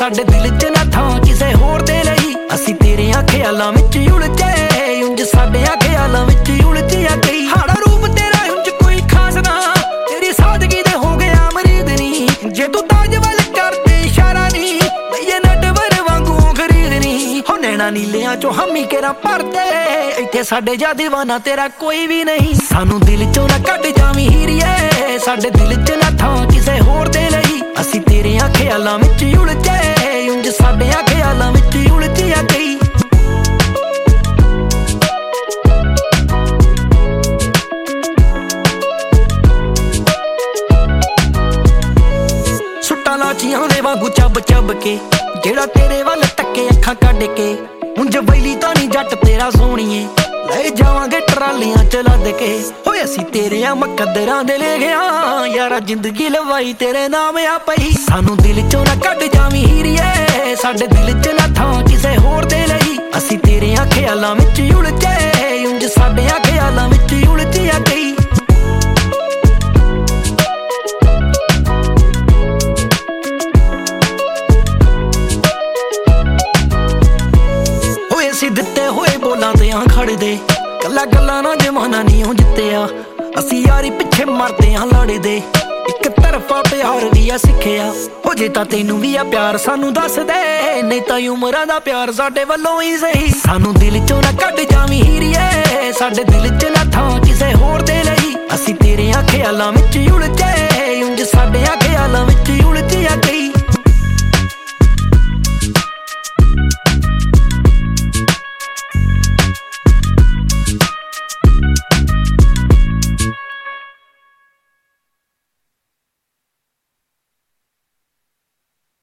ਸਾਡੇ ਦਿਲ 'ਚ ਨਾ ਥਾਂ ਕਿਸੇ ਹੋਰ ਦੇ ਲਈ। ਅਸੀਂ ਤੇਰਿਆਂ ਖਿਆਲਾਂ ਵਿੱਚ ਉਲਝੇ, ਉਂਝ ਸਾਡਿਆਂ ਖਿਆਲਾਂ ਵਿੱਚ ਉਲਝਿਆ ਕਈ। ਹਾੜਾ ਰੂਪ ਤੇਰਾ ਉਂਝ ਕੋਈ ਖਾਸ ਨਾ, ਤੇਰੀ ਸਾਦਗੀ ਦੇ ਹੋ ਗਿਆ ਮਰੀਦ ਨੀ। ਜੇ ਤੂੰ ਤਾਜ ਵੱਲ ਕਰਦੇ ਇਸ਼ਾਰਾ ਨੀ, ਲਈਏ ਨਟਵਰ ਵਾਂਗੂ ਖਰੀਦ ਨੀ। ਹੋ ਨੈਣਾ ਨੀਲਿਆਂ ਚੋਂ ਹਮੀ ਕੇਰਾ ਭਰਦੇ, ਇੱਥੇ ਸਾਡੇ ਜਾ ਦੀਵਾਨਾ ਤੇਰਾ ਕੋਈ ਵੀ ਨਹੀਂ। ਸਾਨੂੰ ਦਿਲ ਚੋਂ ਨਾ ਕੱਢ ਜਾਵੀਂ ਹੀਰੀਏ, ਸਾਡੇ ਦਿਲ 'ਚ ਨਾ ਥਾਂ ਕਿਸੇ ਹੋਰ ਦੇ ਲਈ। ਅਸੀਂ ਤੇਰਿਆਂ ਖਿਆਲਾਂ ਵਿੱਚ ਉਲਝੇ, ਉਂਝ ਸਾਡਿਆਂ ਖਿਆਲਾਂ ਵਿੱਚ ਉਲਝਿਆ ਕਈ। ਸੁੱਟਾਂ ਲਾਚੀਆਂ ਦੇ ਵਾਂਗੂ ਚੱਬ ਚੱਬ ਕੇ, ਜਿਹੜਾ ਤੇਰੇ ਵੱਲ ਤੱਕੇ ਅੱਖਾਂ ਕੱਢ ਕੇ। ਉਂਝ ਬੈਲੀ ਤਾਂ ਨੀ ਜੱਟ ਤੇਰਾ ਸੋਹਣੀਏ, ਲੈ ਜਾਵਾਂਗੇ ਟਰਾਲੀਆਂ ਚ ਲੱਦ ਕੇ। ਹੋਏ ਅਸੀਂ ਤੇਰਿਆਂ ਮੁਕੱਦਰਾਂ ਦੇ ਲੈ ਗਿਆ, ਯਾਰਾ ਜ਼ਿੰਦਗੀ ਲਵਾਈ ਤੇਰੇ ਨਾਮ ਆ ਪਈ। ਸਾਨੂੰ ਦਿਲ ਚੋਂ ਨਾ ਕੱਢ ਜਾਵੀਂ ਹੀਰੀਏ, ਸਾਡੇ ਦਿਲ 'ਚ ਨਾ ਥਾਂ ਕਿਸੇ ਹੋਰ ਦੇ ਲਈ। ਅਸੀਂ ਤੇਰਿਆਂ ਖਿਆਲਾਂ ਵਿੱਚ ਉਲਝੇ, ਉਂਝ ਸਾਡਿਆਂ ਖਿਆਲਾਂ ਵਿੱਚ ਉਲਝਿਆ ਕਈ। ਹੋਏ ਅਸੀਂ ਦਿੱਤੇ ਹੋਏ ਬੋਲਾਂ ਤੇ ਆਂ ਖੜਦੇ, ਗੱਲਾਂ ਗੱਲਾਂ ਨਾ ਜਮਾਨਾ ਨੀ ਉਹ ਜਿੱਤਿਆ। ਅਸੀਂ ਯਾਰੀ ਪਿੱਛੇ ਮਰਦੇ ਆਂ ਲੜਦੇ, ਇੱਕ ਤਰਫਾ ਪਿਆਰ ਵੀ ਆ ਸਿੱਖਿਆ। ਹੋ ਜੇ ਤਾਂ ਤੈਨੂੰ ਵੀ ਆ ਪਿਆਰ ਸਾਨੂੰ ਦੱਸ ਦੇ, ਨਹੀਂ ਤਾਂ ਉਮਰਾਂ ਦਾ ਪਿਆਰ ਸਾਡੇ ਵੱਲੋਂ ਹੀ ਸਹੀ। ਸਾਨੂੰ ਦਿਲ ਚੋਂ ਨਾ ਕੱਢ ਜਾਵੀਂ ਹੀਰੀਏ, ਸਾਡੇ ਦਿਲ 'ਚ ਨਾ ਥਾਂ ਕਿਸੇ ਹੋਰ ਦੇ ਲਈ। ਅਸੀਂ ਤੇਰਿਆਂ ਖਿਆਲਾਂ ਵਿੱਚ ਉਲਝੇ, ਉਂਝ ਸਾਡਿਆਂ ਖਿਆਲਾਂ ਵਿੱਚ